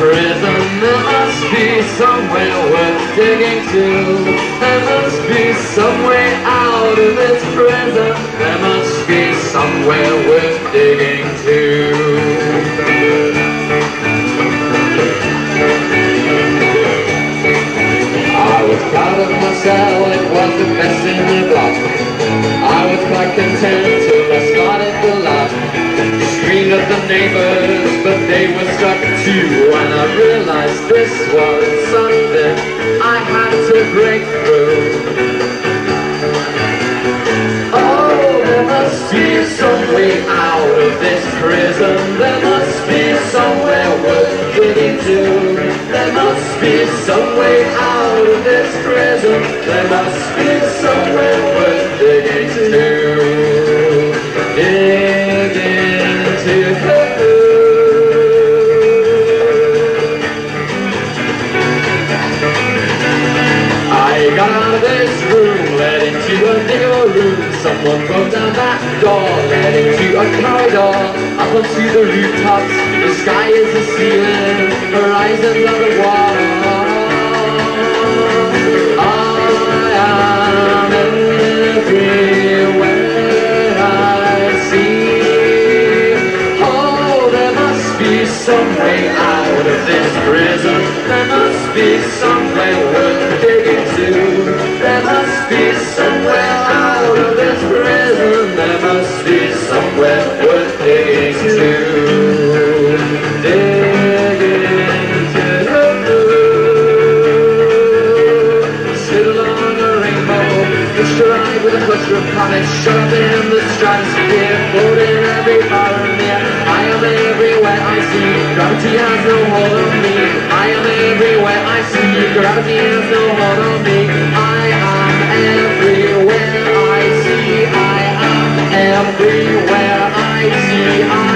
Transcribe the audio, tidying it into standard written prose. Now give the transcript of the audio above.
prison, there must be somewhere worth digging to. There must be some way out of this prison. There must be somewhere worth digging to. I was proud of myself, it was the best in the block. I was quite content till I started the laugh. Screamed at the neighbors, but they were struck too. And I realized this was something I had to break through. Oh, there must be some way out of this prison. There must be somewhere worth getting to. There must be some way out of this prison. There must be somewhere worth digging to. Digging to. I got out of this room, led into a bigger room. Someone broke down that door, led into a corridor. Up onto the rooftops, the sky is the ceiling, horizons are the water. I am everywhere I see. Oh, there must be some way out of this prison. There must be somewhere worth digging to. There must be somewhere out of this prison. There must be somewhere worth digging to. Digging to. Sit along a rainbow, hitched a ride with a cluster of comets, shut up in the stratosphere, floating every far and near. I am everywhere I see, gravity has no hold on me. I am everywhere I see, gravity has no hold on me. I am everywhere I see, I am everywhere I see.